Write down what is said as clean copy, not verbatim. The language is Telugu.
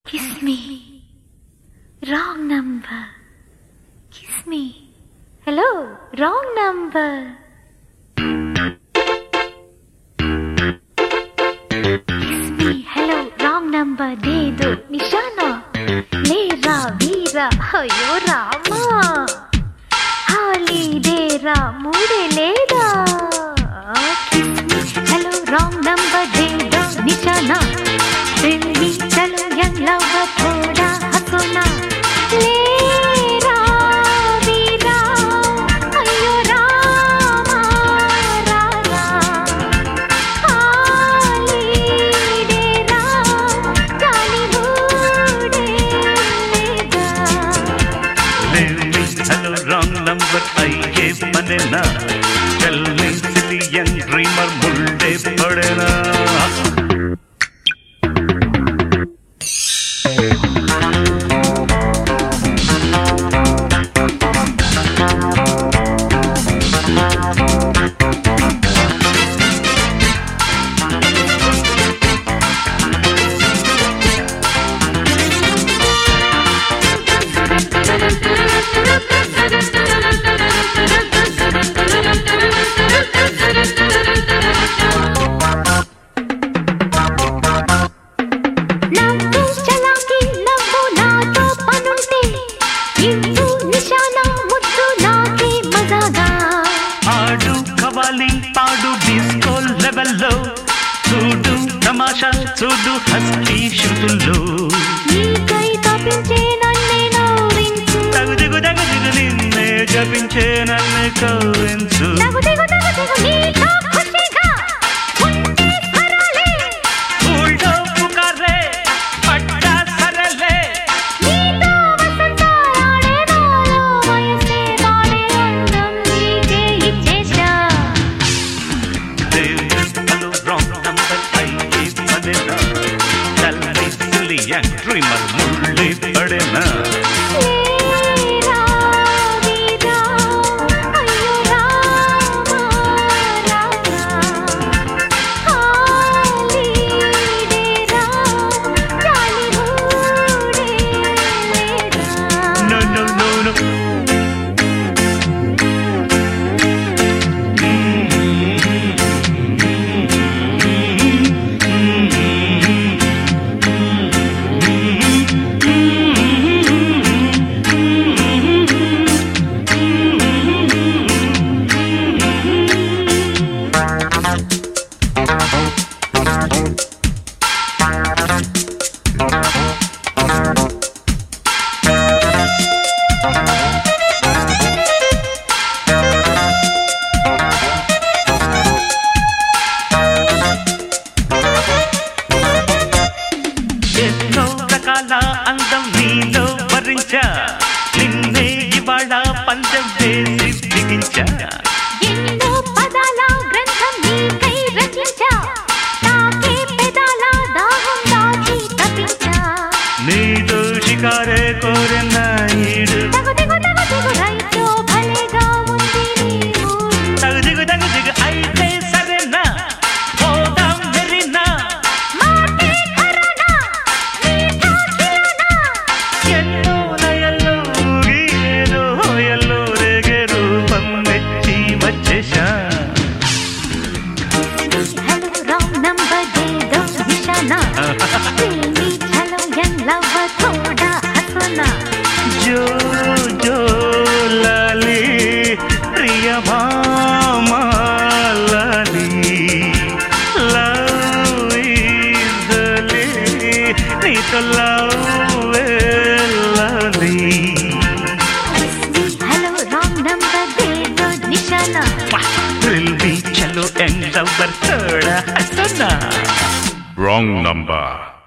Kiss me. Wrong number. Kiss me. Hello, wrong number. Kiss me. Hello, wrong number. Dedu nishana. Lera veera. Ayyo Rama. Holiday ra moode leda. Kiss me. Hello, wrong number. Dedu nishana. Fill me. Chalo young lover. Thoda haso na. Lera veera. Ayyo Rama. Rama. Holiday ra. Jolly moode leda. Hello, wrong number. Aye banena. Tell me, silly young dreamer, mulde padena. పాడు డిస్కో లెవెల్లో చూడు తమాషా చూడు హస్కీ షుటుల్లో నీకై తపించే నన్నే నవ్వించు తగుదిగు తగుదిగు నిన్నే జపించే నన్ను కవ్వించు తగుదిగు తగుదిగు నీతో ఖుషిగా ఉంటే సరలే ఊళ్ళో పుకారే పడ్డా సరలే నీతో వసంతాడే నాలో వయసే వాడే అందం నీకే ఇచ్చేశా Hello, wrong number. Aye banena. Tell me, silly young dreamer, mulde padena. లేరా వీరా అయ్యో రామా రామా హాలిడే రా జాలి మూడే లేరా No, no, no, no. ఎన్నో రకాల అందం నీలో వరించా నిన్నే ఇవాళ పందెం వేసి బిగించా ఎన్నో పదాల గ్రంథం నీకై రచించా తాకే పెదాల దాహం దాచి తపించా నీతో షికారే కోరిన ఈడు తగుదిగు తగుదిగు రైతో భలేగా ఉంది నీ మూడు తగుదిగు తగుదిగు అయితే సరేనా పోదాం మెరీనా మాటే కరనా నీతో కిలనా ఎన్నో లయల్లో ఊగేదో హోయల్లో రేగే రూపం మెచ్చి వచ్చేశా హలో రాంగ్ నంబర్ దే దో నిశానా ప్రేమి చలో యంగ్ లవర్ థోడా హసనా జో జో లాలి ప్రియ భామా లాలి లవ్ ఈజ్ నీతో లవ్ లాలి హలో రాంగ్ నంబర్ దే దో నిశానా థ్రిల్ బీ చలో ఎండ్ లవర్ థోడా హసనా Wrong number.